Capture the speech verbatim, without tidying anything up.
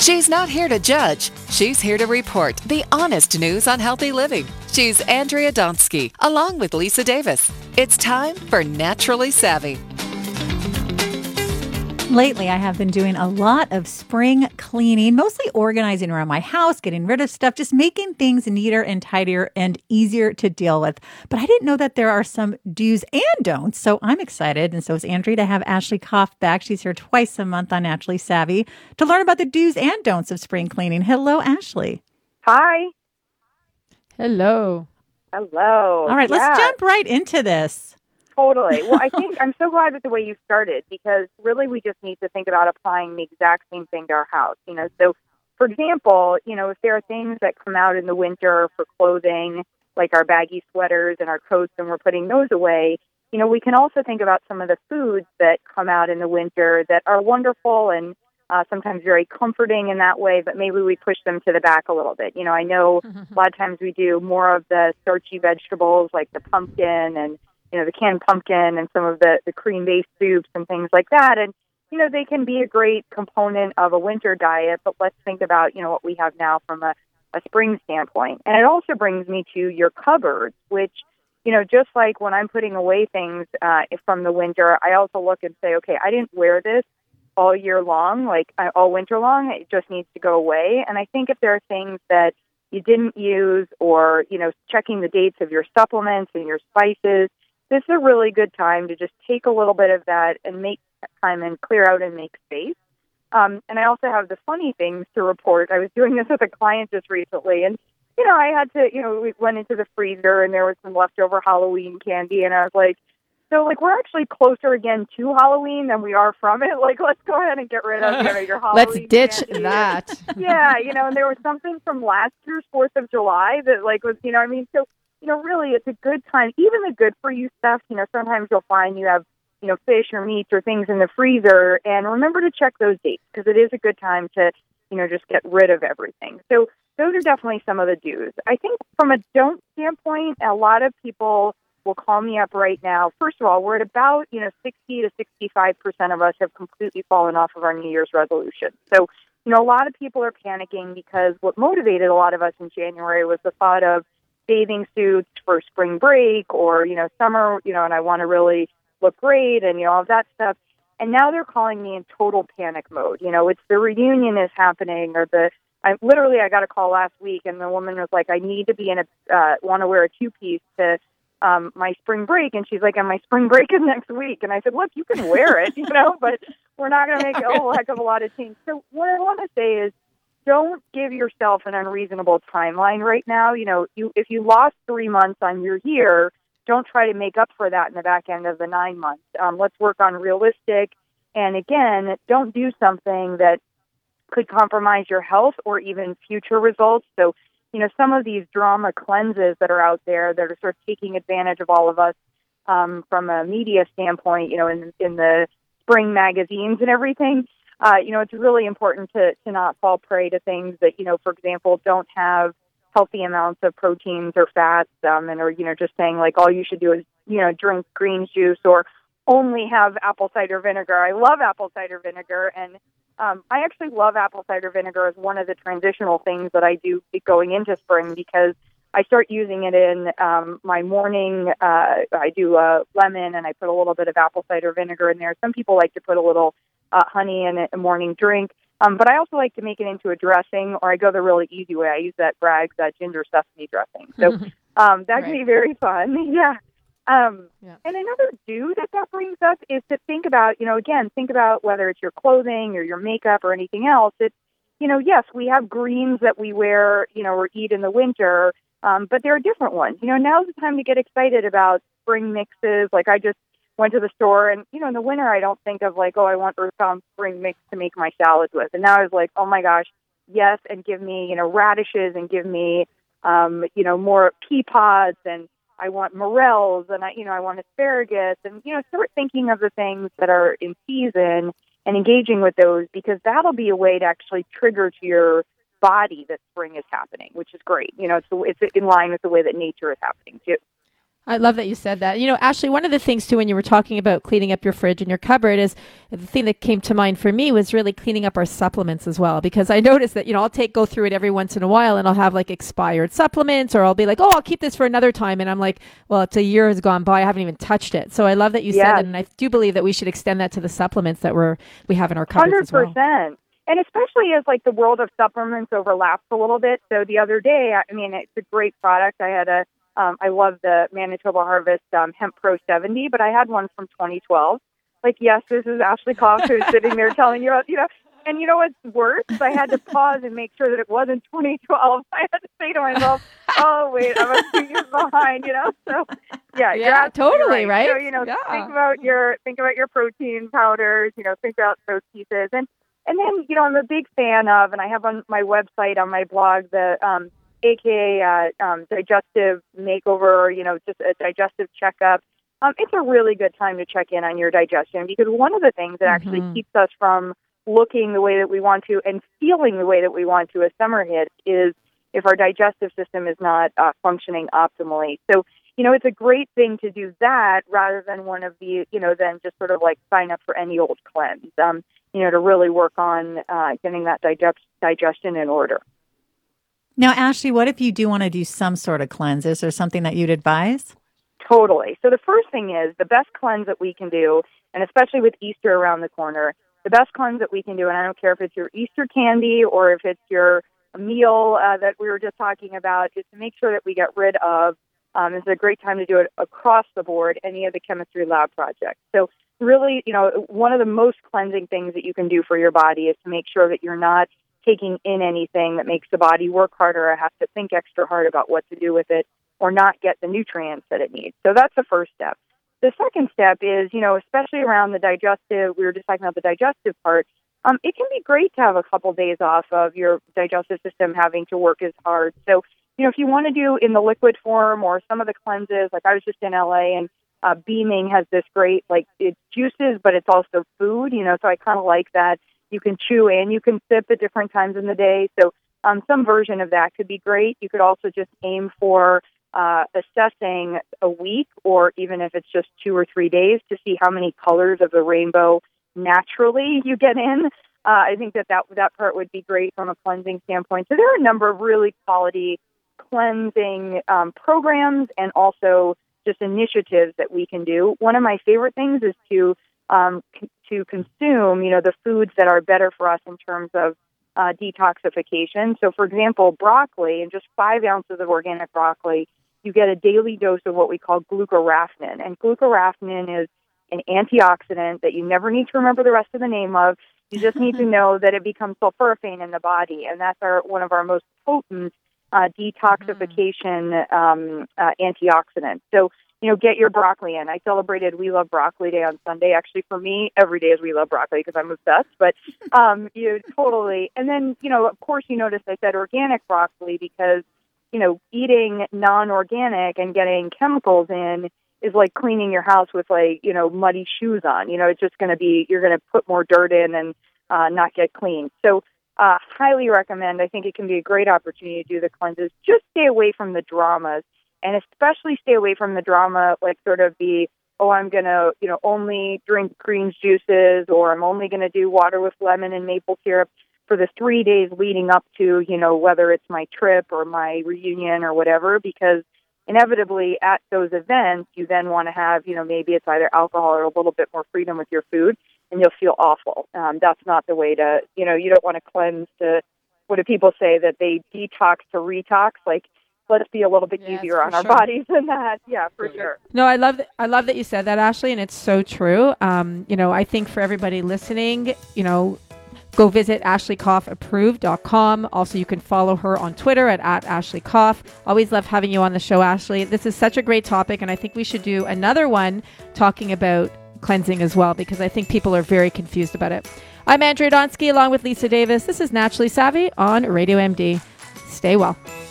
She's not here to judge. She's here to report the honest news on healthy living. She's Andrea Donsky, along with Lisa Davis. It's time for Naturally Savvy. Lately, I have been doing a lot of spring cleaning, mostly organizing around my house, getting rid of stuff, just making things neater and tidier and easier to deal with. But I didn't know that there are some do's and don'ts, so I'm excited, and so is Andrea, to have Ashley Koff back. She's here twice a month on Naturally Savvy to learn about the do's and don'ts of spring cleaning. Hello, Ashley. Hi. Hello. Hello. All right, yeah. let's jump right into this. Totally. Well, I think I'm so glad with the way you started, because really we just need to think about applying the exact same thing to our house. You know, so for example, you know, if there are things that come out in the winter for clothing, like our baggy sweaters and our coats, and we're putting those away, you know, we can also think about some of the foods that come out in the winter that are wonderful and uh, sometimes very comforting in that way, but maybe we push them to the back a little bit. You know, I know a lot of times we do more of the starchy vegetables like the pumpkin and you know, the canned pumpkin and some of the, the cream-based soups and things like that. And, you know, they can be a great component of a winter diet, but let's think about, you know, what we have now from a, a spring standpoint. And it also brings me to your cupboards, which, you know, just like when I'm putting away things uh, from the winter, I also look and say, okay, I didn't wear this all year long, like uh, all winter long. It just needs to go away. And I think if there are things that you didn't use, or, you know, checking the dates of your supplements and your spices, this is a really good time to just take a little bit of that and make time and clear out and make space. Um, and I also have the funny things to report. I was doing this with a client just recently, and, you know, I had to, you know, we went into the freezer and there was some leftover Halloween candy, and I was like, so, like, we're actually closer again to Halloween than we are from it. Like, let's go ahead and get rid of, you know, your Halloween Let's ditch candy. that. Yeah, you know, and there was something from last year's fourth of July that, like, was, you know, I mean, so, you know, really, it's a good time. Even the good-for-you stuff, you know, sometimes you'll find you have, you know, fish or meats or things in the freezer. And remember to check those dates, because it is a good time to, you know, just get rid of everything. So those are definitely some of the do's. I think from a don't standpoint, a lot of people will call me up right now. First of all, we're at about, you know, sixty to sixty-five percent of us have completely fallen off of our New Year's resolution. So, you know, a lot of people are panicking because what motivated a lot of us in January was the thought of bathing suits for spring break or, you know, summer, you know, and I want to really look great and, you know, all of that stuff. And now they're calling me in total panic mode. You know, it's the reunion is happening, or the, I literally, I got a call last week and the woman was like, I need to be in a, uh, want to wear a two-piece to um, my spring break. And she's like, and my spring break is next week. And I said, look, you can wear it, you know, but we're not going to make a whole heck of a lot of change. So what I want to say is, don't give yourself an unreasonable timeline right now. You know, you if you lost three months on your year, don't try to make up for that in the back end of the nine months. Um, let's work on realistic. And again, don't do something that could compromise your health or even future results. So, you know, some of these drama cleanses that are out there that are sort of taking advantage of all of us um, from a media standpoint, you know, in, in the spring magazines and everything. Uh, you know, it's really important to, to not fall prey to things that, you know, for example, don't have healthy amounts of proteins or fats, um, and or, you know, just saying like all you should do is, you know, drink green juice or only have apple cider vinegar. I love apple cider vinegar, and um, I actually love apple cider vinegar as one of the transitional things that I do going into spring, because I start using it in um, my morning. Uh, I do uh, lemon, and I put a little bit of apple cider vinegar in there. Some people like to put a little uh, honey in a morning drink, um, but I also like to make it into a dressing, or I go the really easy way. I use that Bragg's uh, ginger sesame dressing. So um, that right. can be very fun. yeah. Um, yeah. And another do that that brings up is to think about, you know, again, think about whether it's your clothing or your makeup or anything else. It's, you know, yes, we have greens that we wear, you know, or eat in the winter. Um, but there are different ones. You know, now's the time to get excited about spring mixes. Like I just went to the store and, you know, in the winter, I don't think of like, oh, I want Earthbound spring mix to make my salads with. And now I was like, oh my gosh, yes. And give me, you know, radishes and give me, um, you know, more pea pods, and I want morels, and I, you know, I want asparagus, and, you know, start thinking of the things that are in season and engaging with those, because that'll be a way to actually trigger to your body that spring is happening, which is great. You know, it's it's in line with the way that nature is happening too. I love that you said that. You know, Ashley, one of the things too, when you were talking about cleaning up your fridge and your cupboard, is the thing that came to mind for me was really cleaning up our supplements as well. Because I noticed that, you know, I'll take, go through it every once in a while and I'll have like expired supplements, or I'll be like, oh, I'll keep this for another time. And I'm like, well, it's a year has gone by. I haven't even touched it. So I love that you Yes. said that. And I do believe that we should extend that to the supplements that we're, we have in our cupboards as well. one hundred percent. And especially as like the world of supplements overlaps a little bit. So the other day, I mean, it's a great product. I had a, um, I love the Manitoba Harvest um, Hemp Pro seventy, but I had one from twenty twelve. Like, yes, this is Ashley Koff who's sitting there telling you, you know, and you know what's worse? I had to pause and make sure that it wasn't twenty twelve. I had to say to myself, oh, wait, I'm a few years behind, you know? So, yeah, Yeah, you're absolutely totally, right? So, you know, Yeah. think about your, think about your protein powders, you know, think about those pieces. And, And then, you know, I'm a big fan of, and I have on my website, on my blog, the um, A K A uh, um, digestive makeover, you know, just a digestive checkup. Um, it's a really good time to check in on your digestion, because one of the things that actually Mhm. keeps us from looking the way that we want to and feeling the way that we want to as summer hits is if our digestive system is not uh, functioning optimally. So, you know, it's a great thing to do that rather than one of the, you know, than just sort of like sign up for any old cleanse, um, you know, to really work on uh, getting that digest- digestion in order. Now, Ashley, what if you do want to do some sort of cleanse? Is there something that you'd advise? Totally. So the first thing is the best cleanse that we can do, and especially with Easter around the corner, the best cleanse that we can do, and I don't care if it's your Easter candy or if it's your meal uh, that we were just talking about, is to make sure that we get rid of, um, it's a great time to do it across the board, any of the chemistry lab projects. So really, you know, one of the most cleansing things that you can do for your body is to make sure that you're not taking in anything that makes the body work harder or have to think extra hard about what to do with it, or not get the nutrients that it needs. So that's the first step. The second step is, you know, especially around the digestive, we were just talking about the digestive part, um, it can be great to have a couple days off of your digestive system having to work as hard. So, you know, if you want to do in the liquid form or some of the cleanses, like I was just in L A and uh, Beaming has this great, like, it's juices, but it's also food, you know, so I kind of like that. You can chew and you can sip at different times in the day. So um, some version of that could be great. You could also just aim for uh, assessing a week, or even if it's just two or three days, to see how many colors of the rainbow naturally you get in. Uh, I think that, that that part would be great from a cleansing standpoint. So there are a number of really quality cleansing um, programs and also just initiatives that we can do. One of my favorite things is to um, c- to consume, you know, the foods that are better for us in terms of uh, detoxification. So, for example, broccoli, and just five ounces of organic broccoli, you get a daily dose of what we call glucoraphanin. And glucoraphanin is an antioxidant that you never need to remember the rest of the name of. You just need to know that it becomes sulforaphane in the body, and that's our one of our most potent uh, detoxification um, uh, antioxidants. So, you know, get your broccoli in. I celebrated We Love Broccoli Day on Sunday. Actually, for me, every day is We Love Broccoli because I'm obsessed. But um, you totally. And then, you know, of course, you notice I said organic broccoli because, you know, eating non-organic and getting chemicals in is like cleaning your house with, like, you know, muddy shoes on. You know, it's just going to be, you're going to put more dirt in and uh, not get clean. So uh, highly recommend. I think it can be a great opportunity to do the cleanses. Just stay away from the dramas, and especially stay away from the drama, like sort of the, oh, I'm going to, you know, only drink greens juices, or I'm only going to do water with lemon and maple syrup for the three days leading up to, you know, whether it's my trip or my reunion or whatever, because inevitably at those events, you then want to have, you know, maybe it's either alcohol or a little bit more freedom with your food, and you'll feel awful. Um, that's not the way to, you know, you don't want to cleanse to, what do people say, that they detox to retox? Like, let's be a little bit Yes, easier on for our sure. bodies than that. Yeah, for sure. No, I love that. I love that you said that, Ashley, and it's so true. Um, you know, I think for everybody listening, you know, go visit ashley koff approved dot com. Also, you can follow her on Twitter at, at Ashley Koff. Always love having you on the show, Ashley. This is such a great topic, and I think we should do another one talking about cleansing as well, because I think people are very confused about it. I'm Andrea Donsky along with Lisa Davis. This is Naturally Savvy on Radio M D. Stay well.